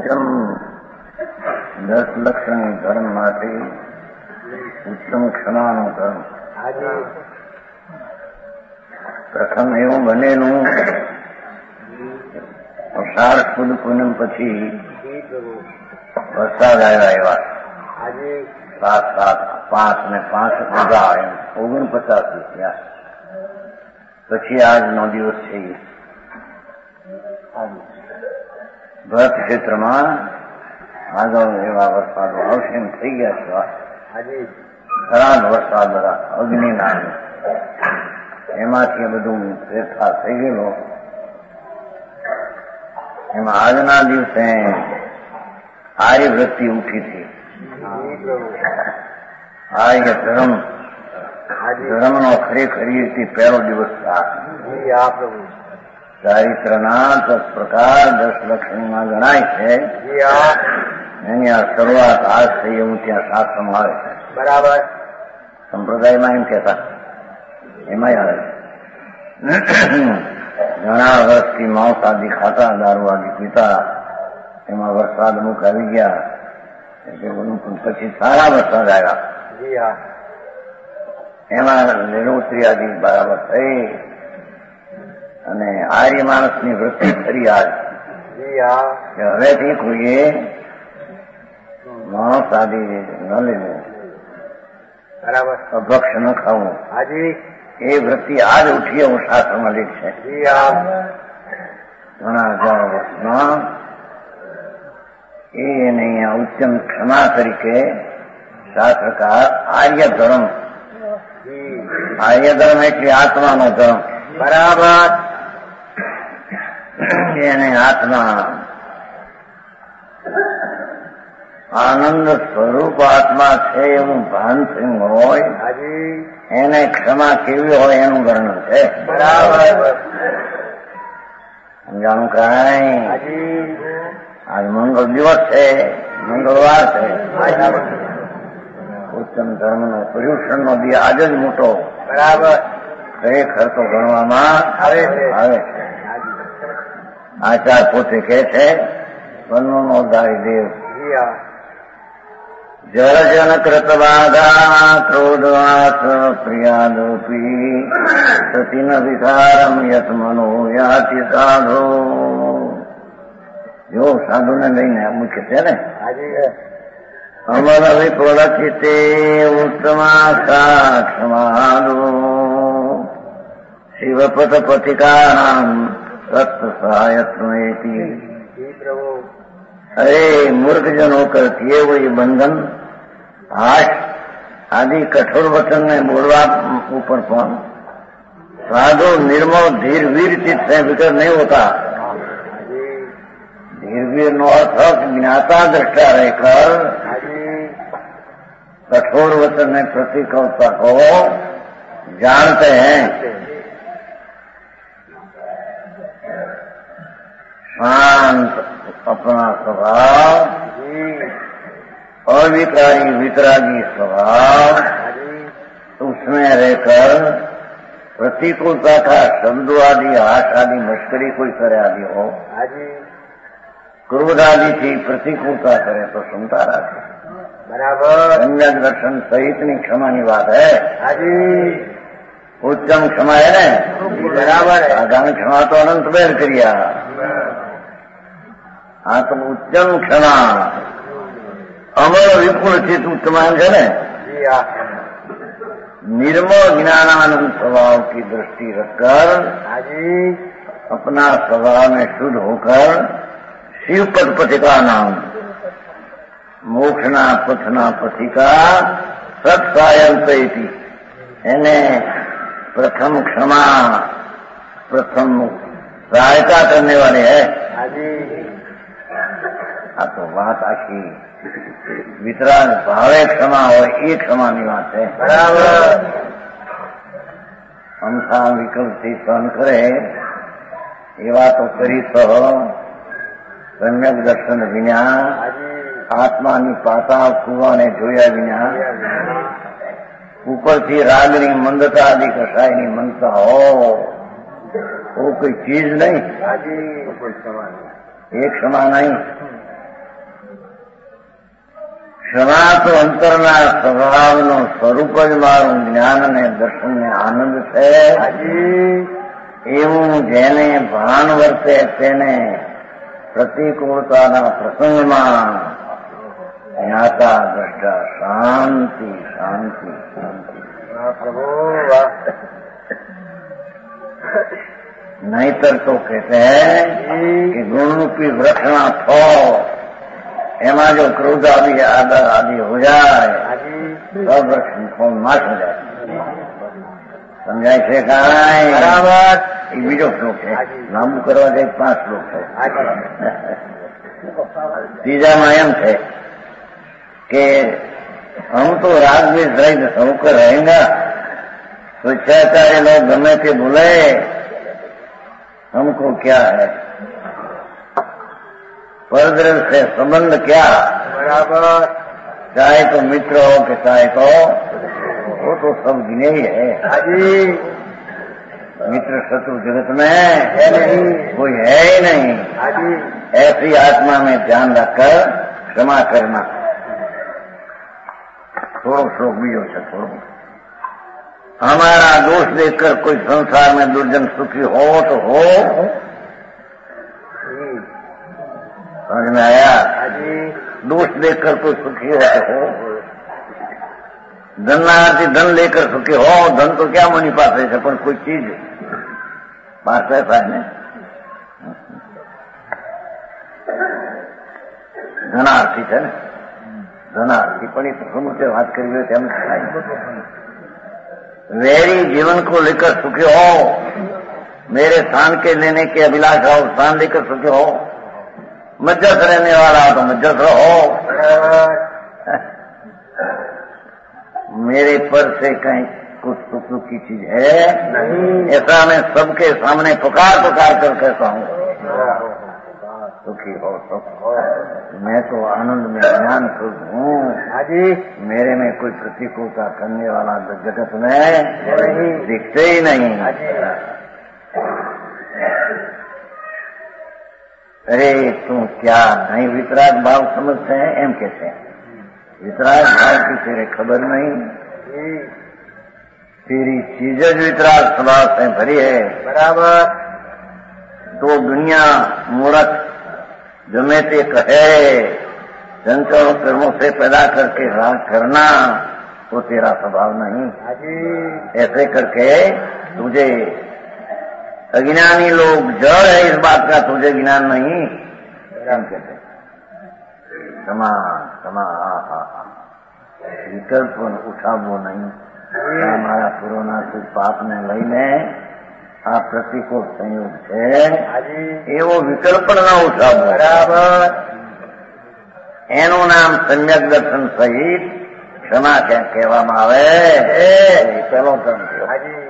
ઉત્તમ 10 લક્ષણી ધર્મ માટે ઉત્તમ ક્ષમાનો ધર્મ. પ્રથમ એવું બનેલું અષાઢ સુદ પૂનમ પછી વરસાદ આવ્યા એવા 7, 5 ને 5 ઉગા એમ 49 થયા. પછી આજનો દિવસ છે. ભરત ક્ષેત્રમાં આગળ એવા વરસાદો આવશે એમ થઈ ગયા છે. ખરાબ વરસાદ બધા અગ્નિના એમાંથી બધું ફેરફાર થઈ ગયેલો. એમાં આજના દિવસે આર્યવૃત્તિ ઉઠી હતી. આર્ય ધર્મનો ખરેખર રીતે પહેલો દિવસ ચારિત્રના 10 પ્રકાર 10 લક્ષણીમાં ગણાય છે. એની આ શરૂઆત આજ થઈ એવું ત્યાં શાસ્ત્રમાં આવે છે. બરાબર. સંપ્રદાયમાં એમ કહેતા એમાં આવે ઘણા વર્ષથી માંસ આદિ ખાતા, દારૂ આદિ પીતા, એમાં વરસાદ અમુક આવી ગયા એટલે બધું. પછી સારા વરસાદ આવ્યા એમાં લીલોતરી આદિ બરાબર થઈ અને આર્ય માણસની વૃત્તિ ફરી આજ હવેથી કોઈએ માંસ આદિ ન લેવું, બરાબર, અભક્ષ ન ખાવું. એ વૃત્તિ આજ ઉઠી એવું શાસ્ત્રમાં લીધ છે. ઘણા હજારો વર્ષમાં એને અહીંયા ઉત્તમ ક્ષમા તરીકે શાસ્ત્રકાર આર્ય ધર્મ એટલે આત્માનો ધર્મ. બરાબર. એને આત્મા આનંદ સ્વરૂપ આત્મા છે એવું ભાન થયું હોય એને ક્ષમા કેવી હોય એનું વર્ણન છે. બરાબર. સમજાણું કાંઈ? આજ મંગળ દિવસ છે, મંગળવાર છે. ઉત્તમ ધર્મનો પર્યુષણનો દી આજે જ મોટો. બરાબર. ખરેખર તો ગણવામાં આવે છે. આચાર પોતે કહે છે વનનો દાય દેવ જળજન કૃત બાધા ક્રોધવાસ પ્રિયાદોપી સતીન વિકારમ યત મનો યાતિ સાધો. જો સાધુને લઈને મુખ્ય છે ને અમર વિપ્રચિતે ઉત્તમા ક્ષમાદો શિવપત પથિકાનામ સત સહાયત્વેતિ. અરે મૂર્ખજનો કરતી वो ये बंधन हाश आदि कठोर वचन ने बोलवा ऊपर पण साधु निर्मल धीर वीर चित्त से विकर नहीं होता. धीर वीर नो अर्थ ज्ञाता दृष्टा रहकर कठोर वचन ने प्रतिकूलता को जानते हैं. शांत अपना स्वभाव, अविकारी वितरागी स्वभाव, उसमें रहकर प्रतिकूलता का शब्दों आदि हास आदि मस्करी कोई करे आदि हो, क्रोध आदि थी प्रतिकूलता करे तो सुनता रखे. बराबर. सम्यक दर्शन सहितनी क्षमानी बात है. उत्तम क्षमा है ने. बराबर. आगामी क्षमा तो अनंत बेर करिया. આ તો ઉત્તમ ક્ષમા અમર વિપુલ ચિત્ત उत्तम है ने. निर्मल ज्ञानानंद स्वभाव की दृष्टि रखकर अपना स्वभाव में शुद्ध होकर शिव पद पथिका नाम मोक्षना पथना पथिका सत्सायंती એને प्रथम क्षमा प्रथम सहायता करने वाले है. આ તો વાત આખી વિતરાગ ભાવે ક્ષમા હોય એ ક્ષમાની વાત છે. બરાબર. અમથા વિકલ્પથી સહન કરે એવા તો કરી સહ સમ્યક દર્શન વિના આત્માની પાતાળ કુવાને જોયા વિના ઉપરથી રાગની મંદતા આદि કસાયની મનતા હો वो कोई चीज नहीं, एक क्षमा नहीं. ક્ષમા તો અંતરના સ્વભાવનું સ્વરૂપ જ મારું જ્ઞાન ને દર્શન ને આનંદ છે. એવું જેને ભાન વર્તે તેને પ્રતિકૂળતાના પ્રસંગમાં જ્ઞાતા દ્રષ્ટા શાંતિ શાંતિ શાંતિ. नहींतर तो कहते हैं कि गुण रूपी वृक्षना फल एमा जो क्रोध आदि आदर आदि हो जाए तो वृक्ष फल नाश हो जाए. समझाय છે કાંઈ? બરાબર. એ બીજો શ્લોક છે. લાંબુ કરવા જાય 5 શ્લોક છે. ત્રીજામાં એમ છે કે हम तो राग में रहित होकर रहेगा. स्वेच्छाचार्य लोग गमे के बोले हमको क्या है, परद्रव्य से संबंध क्या. बराबर. चाहे तो मित्र हो कि चाहे तो वो तो सब गिने ही है. मित्र शत्रु जगत में है नहीं, कोई है ही नहीं. ऐसी आत्मा में ध्यान रखकर क्षमा करना. थोड़ो श्लोक भी हो सकता. थोड़ो हमारा दोष देखकर कोई संसार में दुर्जन सुखी हो तो हो. समझ में आया? दोष देखकर कोई सुखी हो तो हो. धनार्थी धन लेकर सुखी हो. धन तो क्या मनी पास है पर कोई चीज पास ऐसा है. धनार्थी है ना, धनार्थी पण समूचे बात करी तेम वेरी जीवन को लेकर सुखी हो. मेरे स्थान के लेने के अभिलाष हो, स्थान लेकर सुखी हो. मज्जस रहने वाला तो मज्जस रहो. मेरे पर से कहीं कुछ सुख की चीज है नहीं. ऐसा मैं सबके सामने पुकार पुकार कर कहता हूँ सुखी हो सुख हो. मैं तो आनंद में ज्ञान सुख हूँ. मेरे में कोई प्रतिकूलता करने वाला जगत में दिखते ही नहीं. अरे तुम क्या नहीं वितराग भाव समझते हैं? एम कहते हैं वितराग भाव की तेरे खबर नहीं. तेरी चीज वितराग स्वभाव से भरी है. बराबर. तो दुनिया मूर्ख जमे ते कहे चंचल कर्मों से पैदा करके राग करना तो तेरा स्वभाव नहीं. ऐसे करके तुझे अज्ञानी लोग जड़ है इस बात का, तुझे ज्ञान नहीं. कहते क्षमा क्षमा विकल्प उठावो नहीं. हमारा पुराना कुछ पाप ने लઈને આ પ્રતિકૂળ સંયોગ છે એવો વિકલ્પ ન ઉઠાવો. બરાબર. એનું નામ સમ્યક દર્શન સહિત ક્ષમા ક્યાં કહેવામાં આવે. પહેલો ક્રમ થયો.